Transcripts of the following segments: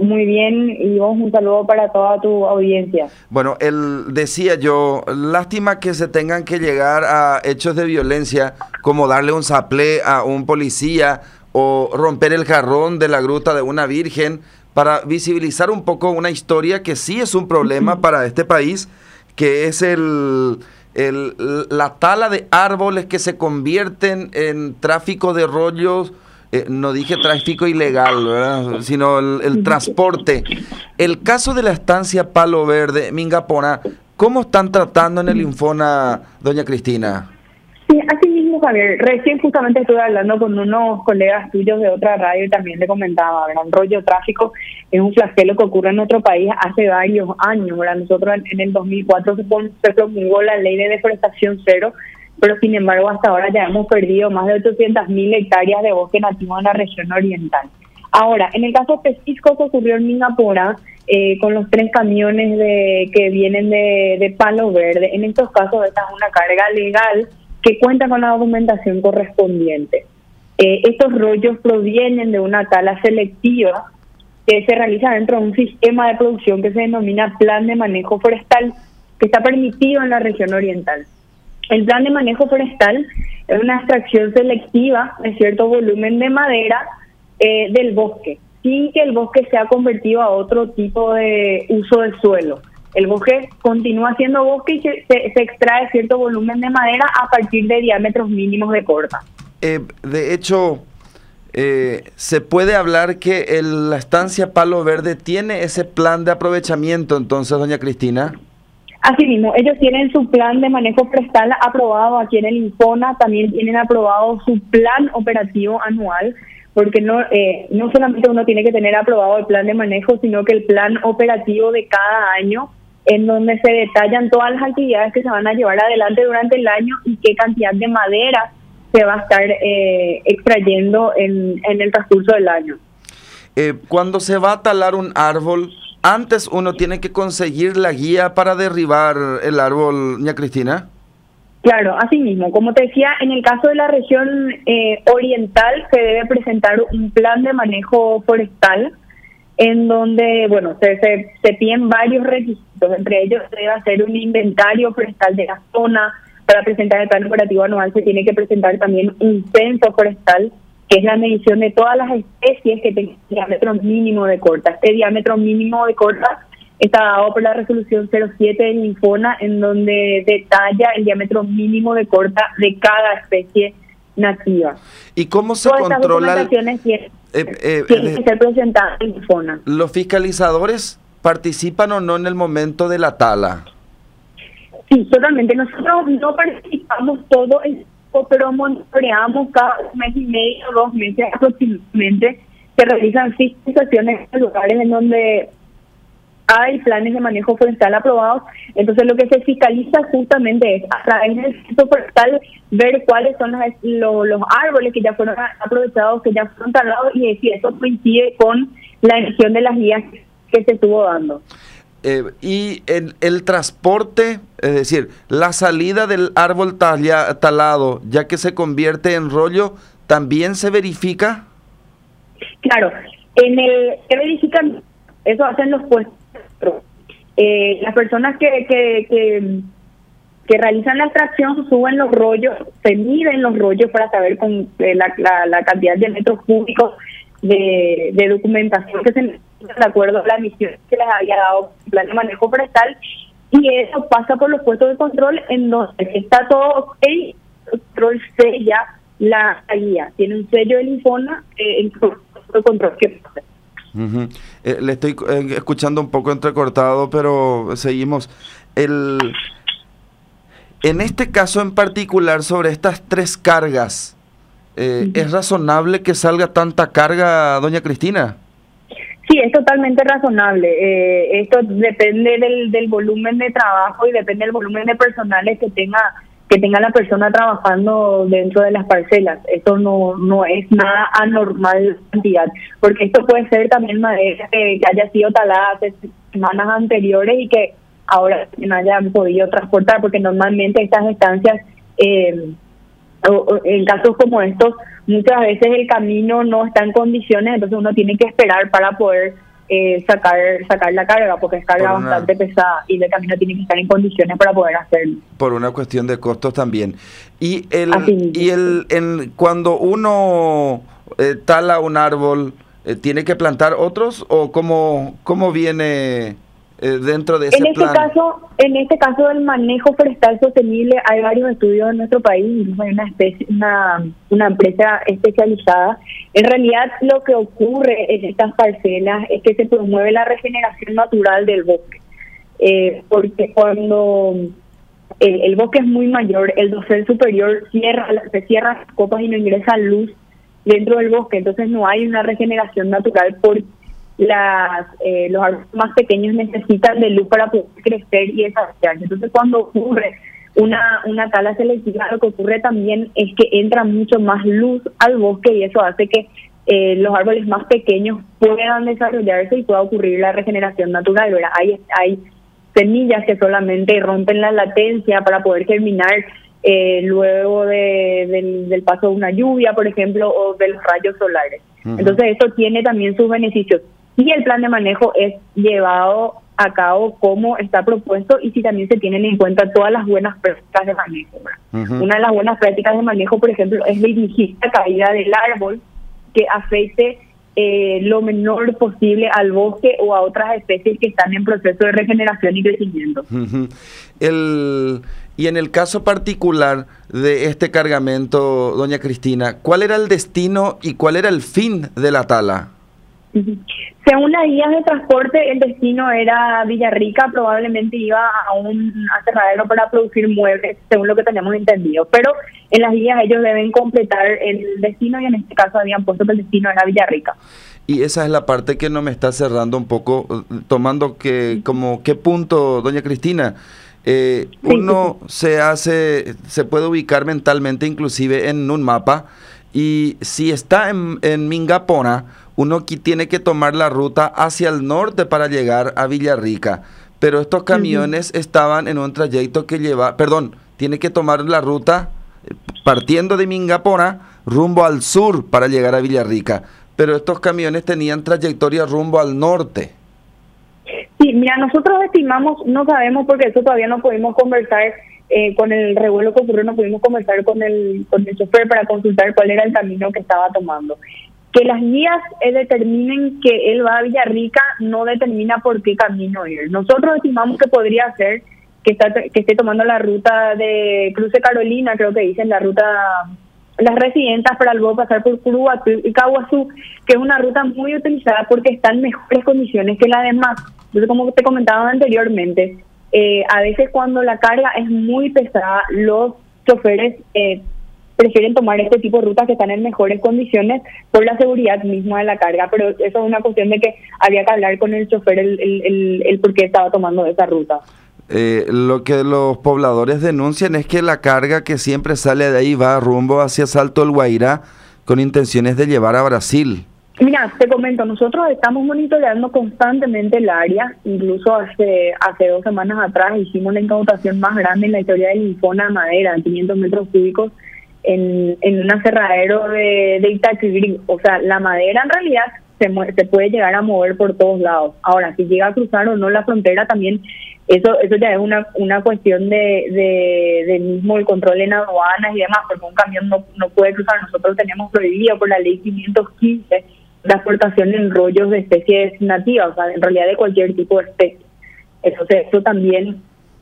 Muy bien, y vos un saludo para toda tu audiencia. Bueno, decía yo, lástima que se tengan que llegar a hechos de violencia, como darle un saplé a un policía o romper el jarrón de la gruta de una virgen, para visibilizar un poco una historia que sí es un problema para este país, que es la tala de árboles que se convierten en tráfico de rollos. No dije tráfico ilegal, ¿verdad? Sino el transporte. El caso de la estancia Palo Verde, Mingapona, ¿cómo están tratando en el Infona, doña Cristina? Sí, así mismo, Javier. Recién justamente estuve hablando con unos colegas tuyos de otra radio y también te comentaba, ¿verdad? El rollo tráfico es un flagelo que ocurre en nuestro país hace varios años, ¿verdad? Nosotros en el 2004 se promulgó la ley de deforestación cero, pero sin embargo hasta ahora ya hemos perdido más de 800.000 hectáreas de bosque nativo en la región oriental. Ahora, en el caso específico que ocurrió en Mingapora, con los 3 camiones que vienen de Palo Verde, en estos casos esta es una carga legal que cuenta con la documentación correspondiente. Estos rollos provienen de una tala selectiva que se realiza dentro de un sistema de producción que se denomina Plan de Manejo Forestal, que está permitido en la región oriental. El plan de manejo forestal es una extracción selectiva de cierto volumen de madera del bosque, sin que el bosque sea convertido a otro tipo de uso del suelo. El bosque continúa siendo bosque y se extrae cierto volumen de madera a partir de diámetros mínimos de corta. De hecho, se puede hablar que la estancia Palo Verde tiene ese plan de aprovechamiento, entonces, doña Cristina. Asimismo, ellos tienen su plan de manejo forestal aprobado aquí en el Infona, también tienen aprobado su plan operativo anual, porque no solamente uno tiene que tener aprobado el plan de manejo, sino que el plan operativo de cada año, en donde se detallan todas las actividades que se van a llevar adelante durante el año y qué cantidad de madera se va a estar extrayendo en el transcurso del año. Cuando se va a talar un árbol, antes uno tiene que conseguir la guía para derribar el árbol, doña Cristina. Claro, así mismo. Como te decía, en el caso de la región oriental se debe presentar un plan de manejo forestal en donde, bueno, se piden varios requisitos. Entre ellos se debe hacer un inventario forestal de la zona. Para presentar el plan operativo anual se tiene que presentar también un censo forestal, que es la medición de todas las especies que tengan diámetro mínimo de corta. Este diámetro mínimo de corta está dado por la resolución 07 del Infona, en donde detalla el diámetro mínimo de corta de cada especie nativa. ¿Y cómo se todas controla? Estas documentaciones tienen que ser presentadas en Infona. ¿Los fiscalizadores participan o no en el momento de la tala? Sí, totalmente. Nosotros no participamos todo el tiempo, pero monitoreamos cada mes y medio, 2 meses aproximadamente. Se realizan fiscalizaciones en lugares en donde hay planes de manejo forestal aprobados. Entonces lo que se fiscaliza justamente es a través del censo forestal ver cuáles son los árboles que ya fueron aprovechados, que ya fueron talados, y si eso coincide con la emisión de las guías que se estuvo dando. Y el transporte, es decir, la salida del árbol talado, ya que se convierte en rollo, ¿también se verifica? Claro, se verifican, eso hacen los puestos. Las personas que realizan la extracción suben los rollos, se miden los rollos para saber con la cantidad de metros cúbicos de documentación que se necesita de acuerdo a la misión que les había dado el plan de manejo forestal, y eso pasa por los puestos de control en donde está todo ok, el control sella la guía, tiene un sello del Infona en el control que pasa. Le estoy escuchando un poco entrecortado, pero seguimos. En este caso en particular, sobre estas 3 cargas, ¿es razonable que salga tanta carga, doña Cristina? Sí, es totalmente razonable. Esto depende del volumen de trabajo y depende del volumen de personales que tenga la persona trabajando dentro de las parcelas. Esto no es nada anormal la cantidad, porque esto puede ser también madera que haya sido talada hace semanas anteriores y que ahora no hayan podido transportar, porque normalmente estas estancias, en casos como estos, muchas veces el camino no está en condiciones, entonces uno tiene que esperar para poder sacar la carga, porque es carga bastante pesada y el camino tiene que estar en condiciones para poder hacerlo. Por una cuestión de costos también. Cuando uno tala un árbol, ¿tiene que plantar otros o cómo viene dentro de ese plan? En este caso del manejo forestal sostenible hay varios estudios en nuestro país, incluso hay una empresa especializada. En realidad lo que ocurre en estas parcelas es que se promueve la regeneración natural del bosque, porque cuando el bosque es muy mayor, el dosel superior se cierra las copas y no ingresa luz dentro del bosque, entonces no hay una regeneración natural porque los árboles más pequeños necesitan de luz para poder crecer y desarrollarse. Entonces cuando ocurre una tala selectiva, lo que ocurre también es que entra mucho más luz al bosque y eso hace que los árboles más pequeños puedan desarrollarse y pueda ocurrir la regeneración natural, ¿verdad? Hay semillas que solamente rompen la latencia para poder germinar luego del paso de una lluvia, por ejemplo, o de los rayos solares. Uh-huh. Entonces esto tiene también sus beneficios. Y el plan de manejo es llevado a cabo como está propuesto y si también se tienen en cuenta todas las buenas prácticas de manejo. Uh-huh. Una de las buenas prácticas de manejo, por ejemplo, es dirigir la caída del árbol que afecte lo menor posible al bosque o a otras especies que están en proceso de regeneración y crecimiento. Uh-huh. Y en el caso particular de este cargamento, doña Cristina, ¿cuál era el destino y cuál era el fin de la tala? Según las guías de transporte, el destino era Villarrica, probablemente iba a un aserradero para producir muebles, según lo que tenemos entendido. Pero en las guías ellos deben completar el destino y en este caso habían puesto que el destino era Villarrica. Y esa es la parte que no me está cerrando un poco, tomando ¿qué punto, doña Cristina? Uno se puede ubicar mentalmente inclusive en un mapa y si está en Mingapona, uno tiene que tomar la ruta hacia el norte para llegar a Villarrica, pero estos camiones estaban en un trayecto que tiene que tomar la ruta partiendo de Mingapona rumbo al sur para llegar a Villarrica, pero estos camiones tenían trayectoria rumbo al norte. Sí, mira, nosotros estimamos, no sabemos porque eso todavía no pudimos conversar con el revuelo que ocurrió, no pudimos conversar con el chofer para consultar cuál era el camino que estaba tomando. Que las guías determinen que él va a Villarrica no determina por qué camino ir. Nosotros estimamos que podría ser que esté tomando la ruta de Cruce Carolina, creo que dicen la ruta, las residencias para luego pasar por Curuguatú y Caguazú, que es una ruta muy utilizada porque está en mejores condiciones que la demás. Entonces, como te comentaba anteriormente, a veces cuando la carga es muy pesada, los choferes prefieren tomar este tipo de rutas que están en mejores condiciones por la seguridad misma de la carga, pero eso es una cuestión de que había que hablar con el chofer el por qué estaba tomando esa ruta. Lo que los pobladores denuncian es que la carga que siempre sale de ahí va rumbo hacia Salto del Guairá con intenciones de llevar a Brasil. Mira, te comento, nosotros estamos monitoreando constantemente el área, incluso hace 2 semanas atrás hicimos la incautación más grande en la historia del Infona madera, 500 metros cúbicos, en un aserradero de Itacugrí. O sea, la madera en realidad se puede llegar a mover por todos lados. Ahora, si llega a cruzar o no la frontera también, eso ya es una cuestión de mismo el control en aduanas y demás, porque un camión no puede cruzar. Nosotros tenemos prohibido por la ley 515 la exportación en rollos de especies nativas, o sea, en realidad de cualquier tipo de especie. Entonces, eso también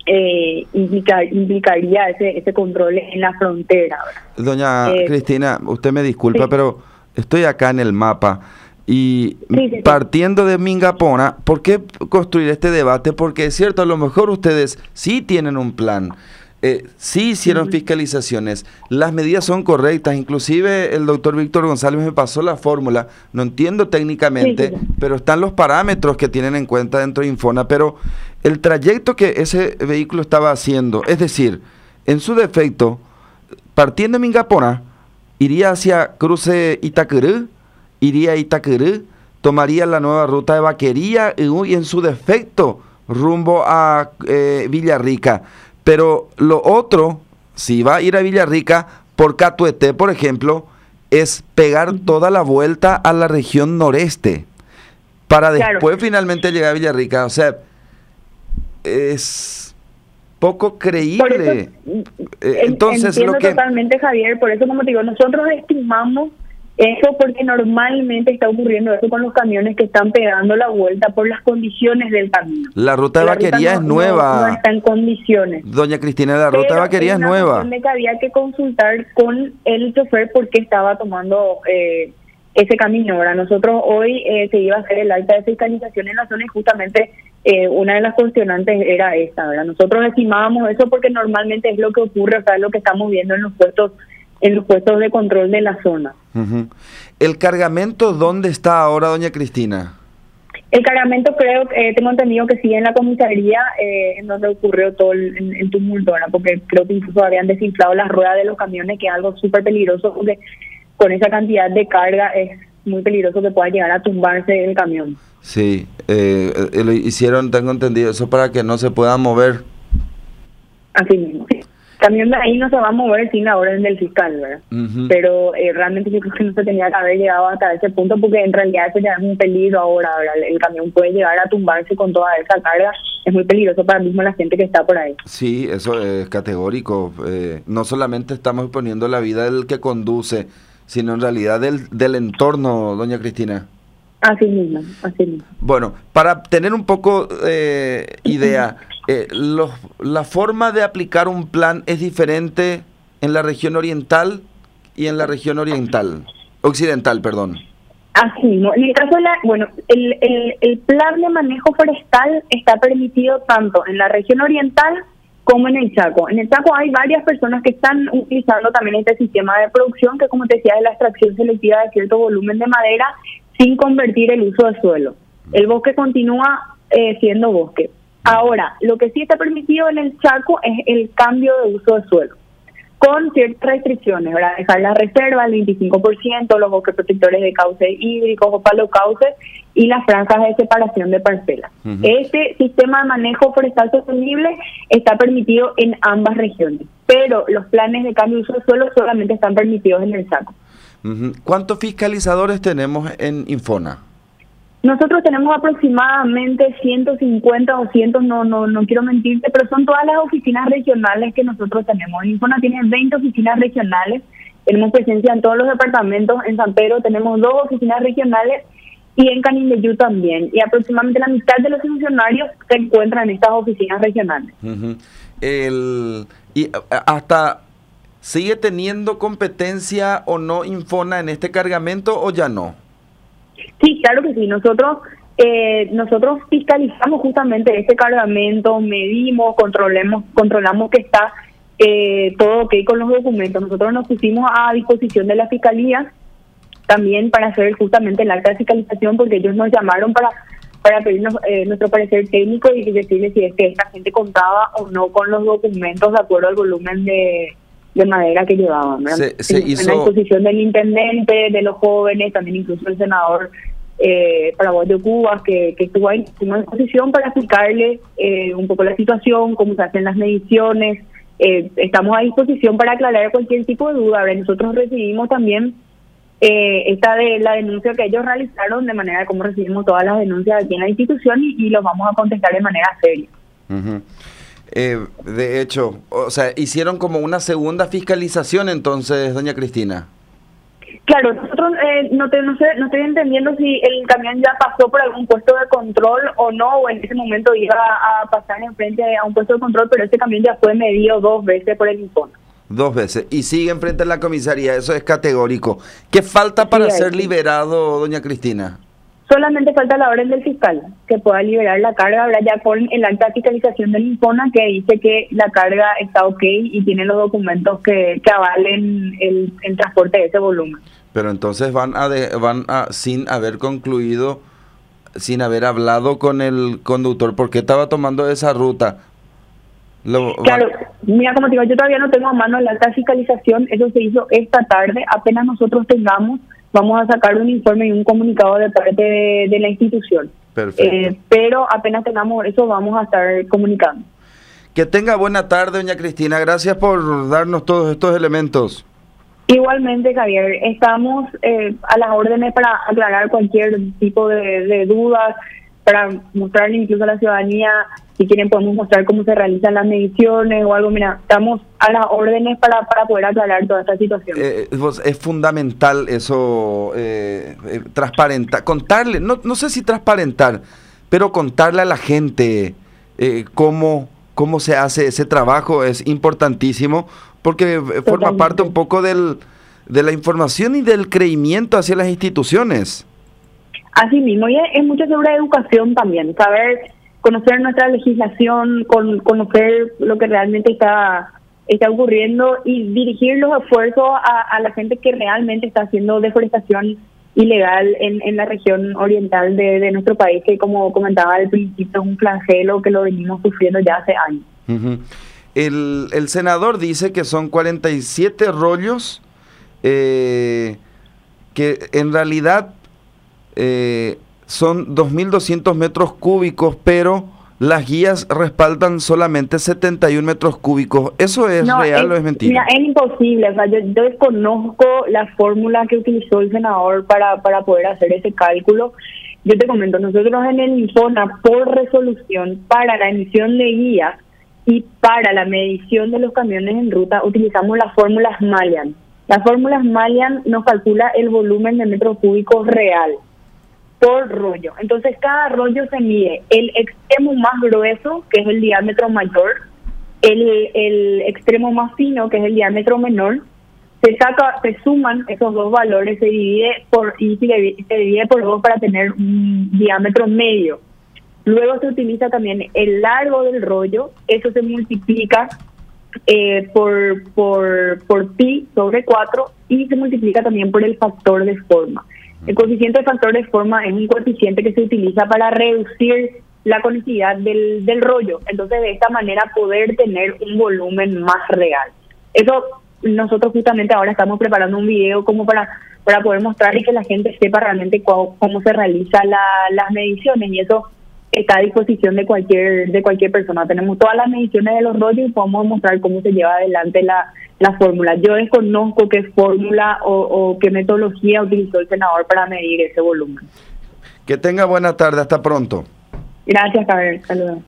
implicaría ese control en la frontera, ¿verdad? Doña Cristina, usted me disculpa, sí, pero estoy acá en el mapa y sí. Partiendo de Mingapona, ¿por qué construir este debate? Porque es cierto, a lo mejor ustedes sí tienen un plan, sí hicieron fiscalizaciones, las medidas son correctas, inclusive el doctor Víctor González me pasó la fórmula, no entiendo técnicamente, pero están los parámetros que tienen en cuenta dentro de Infona, pero el trayecto que ese vehículo estaba haciendo, es decir, en su defecto, partiendo de Mingapona, iría hacia Cruce Itacurú, iría a Itacurú, tomaría la nueva ruta de Vaquería y en su defecto rumbo a Villarrica. Pero lo otro, si va a ir a Villarrica, por Catueté, por ejemplo, es pegar toda la vuelta a la región noreste. para después finalmente llegar a Villarrica. O sea, es poco creíble. Entonces, entiendo totalmente, Javier. Por eso, como te digo, nosotros estimamos eso porque normalmente está ocurriendo eso con los camiones que están pegando la vuelta por las condiciones del camino. La ruta de Vaquería es nueva. No está en condiciones. Doña Cristina, la ruta de Vaquería es nueva. Que había que consultar con el chofer porque estaba tomando ese camino. Ahora, nosotros hoy se iba a hacer el acta de fiscalización en la zona y justamente una de las cuestionantes era esta, ¿verdad? Nosotros estimábamos eso porque normalmente es lo que ocurre, o sea, es lo que estamos viendo en los puestos de control de la zona. ¿El cargamento dónde está ahora, doña Cristina? El cargamento tengo entendido que sigue en la comisaría, en donde ocurrió todo el tumulto, ¿verdad? Porque creo que incluso habían desinflado las ruedas de los camiones, que es algo súper peligroso, porque con esa cantidad de carga es muy peligroso que pueda llegar a tumbarse el camión. Sí, lo hicieron, tengo entendido, eso para que no se pueda mover. Así mismo, sí. El camión de ahí no se va a mover sin la orden del fiscal, ¿verdad? Pero realmente yo creo que no se tenía que haber llegado hasta ese punto, porque en realidad eso ya es un peligro ahora, ¿verdad? El camión puede llegar a tumbarse con toda esa carga, es muy peligroso para mismo la gente que está por ahí. Sí, eso es categórico. No solamente estamos poniendo la vida del que conduce, sino en realidad del entorno, doña Cristina. Así mismo, así mismo. Bueno, para tener un poco idea, la forma de aplicar un plan es diferente en la región oriental y en la región occidental, perdón. Así mismo. En el caso de el plan de manejo forestal está permitido tanto en la región oriental como en el Chaco. En el Chaco hay varias personas que están utilizando también este sistema de producción, que, como te decía, es la extracción selectiva de cierto volumen de madera sin convertir el uso de suelo. El bosque continúa siendo bosque. Ahora, lo que sí está permitido en el Chaco es el cambio de uso de suelo, con ciertas restricciones, ¿verdad? Dejar la reserva al 25%, los bosques protectores de cauces hídricos o palocauces y las franjas de separación de parcelas. Este sistema de manejo forestal sostenible está permitido en ambas regiones, pero los planes de cambio de uso de suelo solamente están permitidos en el Chaco. ¿Cuántos fiscalizadores tenemos en Infona? Nosotros tenemos aproximadamente 150 o 200, no quiero mentirte, pero son todas las oficinas regionales que nosotros tenemos. Infona tiene 20 oficinas regionales, tenemos presencia en todos los departamentos. En San Pedro tenemos 2 oficinas regionales y en Canindeyú también. Y aproximadamente la mitad de los funcionarios se encuentran en estas oficinas regionales. Y hasta ¿sigue teniendo competencia o no Infona en este cargamento o ya no? Sí, claro que sí. Nosotros fiscalizamos justamente este cargamento, medimos, controlamos que está todo ok con los documentos. Nosotros nos pusimos a disposición de la fiscalía también para hacer justamente el acta de fiscalización, porque ellos nos llamaron para pedirnos nuestro parecer técnico y decirles si es que esta gente contaba o no con los documentos de acuerdo al volumen de madera que llevaban, ¿verdad? Se hizo... En la disposición del intendente, de los jóvenes, también incluso el senador paraguayo Cubas, que estuvo ahí en disposición para explicarle un poco la situación, cómo se hacen las mediciones. Estamos a disposición para aclarar cualquier tipo de duda. Ahora, nosotros recibimos también esta de la denuncia que ellos realizaron, de manera como recibimos todas las denuncias aquí en la institución y los vamos a contestar de manera seria. De hecho, o sea, hicieron como una segunda fiscalización entonces, doña Cristina. Claro, nosotros no estoy entendiendo si el camión ya pasó por algún puesto de control o no, o en ese momento iba a pasar enfrente a un puesto de control, pero ese camión ya fue medido 2 veces por el Infona. 2 veces, y sigue enfrente de la comisaría, eso es categórico. ¿Qué falta para ser liberado, doña Cristina? Solamente falta la orden del fiscal, que pueda liberar la carga, ahora ya con el acta de fiscalización del Infona, que dice que la carga está ok y tiene los documentos que avalen el transporte de ese volumen. Pero entonces van a sin haber concluido, sin haber hablado con el conductor, ¿por qué estaba tomando esa ruta? Claro, mira, como te digo, yo todavía no tengo a mano el acta de fiscalización, eso se hizo esta tarde, apenas nosotros tengamos, vamos a sacar un informe y un comunicado de parte de la institución. Perfecto. Pero apenas tengamos eso, vamos a estar comunicando. Que tenga buena tarde, doña Cristina. Gracias por darnos todos estos elementos. Igualmente, Javier, estamos a las órdenes para aclarar cualquier tipo de dudas, para mostrarle incluso a la ciudadanía, si quieren podemos mostrar cómo se realizan las mediciones o algo. Mira, estamos a las órdenes para poder aclarar toda esta situación. Es fundamental eso, transparentar, contarle, no sé si transparentar, pero contarle a la gente cómo se hace ese trabajo es importantísimo, porque forma parte un poco de la información y del creimiento hacia las instituciones. Así mismo, y es mucho sobre educación también, saber, conocer nuestra legislación, conocer lo que realmente está ocurriendo y dirigir los esfuerzos a la gente que realmente está haciendo deforestación ilegal en la región oriental de nuestro país, que como comentaba al principio es un flagelo que lo venimos sufriendo ya hace años. Uh-huh. El senador dice que son 47 rollos, que en realidad son 2.200 metros cúbicos, pero las guías respaldan solamente 71 metros cúbicos. ¿Eso es real o es mentira? Mira, es imposible. O sea, yo desconozco la fórmula que utilizó el senador para poder hacer ese cálculo. Yo te comento, nosotros en el INFONA, por resolución, para la emisión de guías y para la medición de los camiones en ruta, utilizamos las fórmulas Malian. Las fórmulas Malian nos calcula el volumen de metros cúbicos real por rollo. Entonces cada rollo se mide el extremo más grueso, que es el diámetro mayor, el extremo más fino, que es el diámetro menor, se suman esos dos valores, se divide por 2 para tener un diámetro medio. Luego se utiliza también el largo del rollo, eso se multiplica por pi sobre 4 y se multiplica también por el factor de forma. El coeficiente de factor de forma es un coeficiente que se utiliza para reducir la conectividad del rollo. Entonces, de esta manera poder tener un volumen más real. Eso nosotros justamente ahora estamos preparando un video como para poder mostrar y que la gente sepa realmente cómo se realizan las mediciones, y eso está a disposición de cualquier persona. Tenemos todas las mediciones de los rollos y podemos mostrar cómo se lleva adelante la fórmula. Yo desconozco qué fórmula o qué metodología utilizó el senador para medir ese volumen. Que tenga buena tarde, hasta pronto. Gracias, Javier. Saludos.